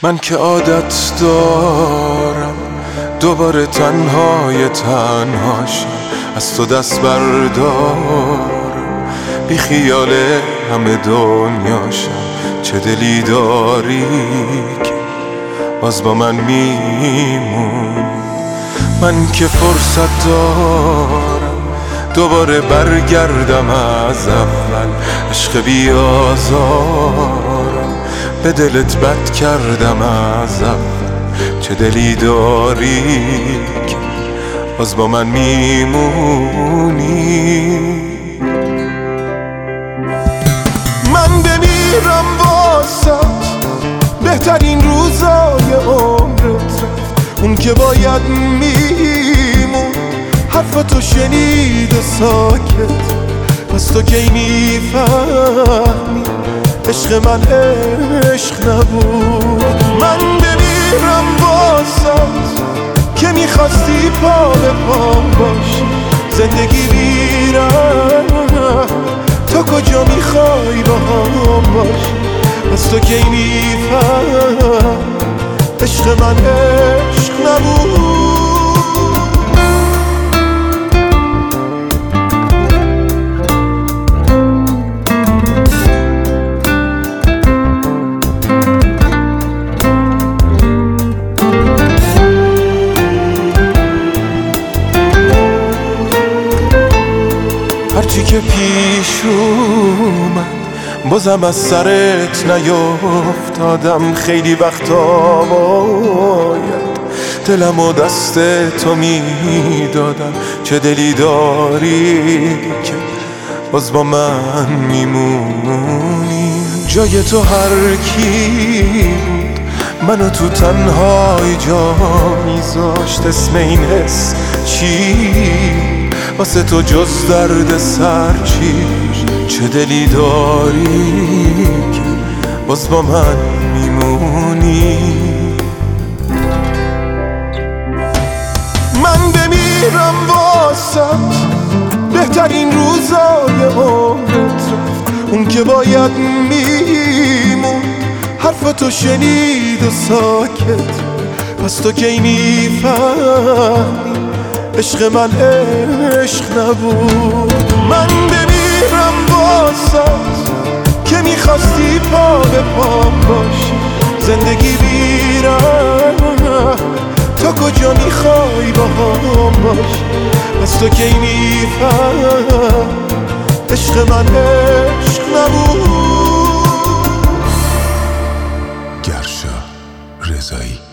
من که عادت دارم دوباره تنهای تنهاشم، از تو دست بردارم، بی خیال همه دنیاشم. چه دلی داری که باز با من میمون؟ من که فرصت دارم دوباره برگردم از اول، عشق بیازارم به دلت بد کردم از اول. چه دلی داری که باز با من میمونی؟ من بمیرم واسه بهترین روزای عمرت رفت، اون که باید میمون حرفتو شنید و ساکت. پس تو کی میفهمی عشق من عشق نبود؟ من بمیرم واسه که میخواستی پا به پام باشی، زندگی بیرم تو کجا میخوای با هم باشی؟ پس تو کی میفهم عشق من عشق نبود؟ هرچی که پیش اومد بازم از سرت نیفتادم. خیلی وقتا باید دلم و دست تو میدادم. چه دلی داری که باز با من میمونی؟ جای تو هر کی بود منو تو تنهای جا میذاشت. اسم این حس چی واسه تو جز درد سر چی؟ چه دلی داری که باز با من میمونی؟ من بمیرم واسه بهترین روزای عمرت رفت، اون که باید میمون حرفتو شنید و ساکت. پس تو کی میفهمی عشق من عشق نبود؟ من بمیرم واسه که میخواستی پا به پام باشی، زندگی بیرم تو کجا میخوای با هم باشی؟ پس تو کی میفهم عشق من عشق نبود؟ گرشا رضایی.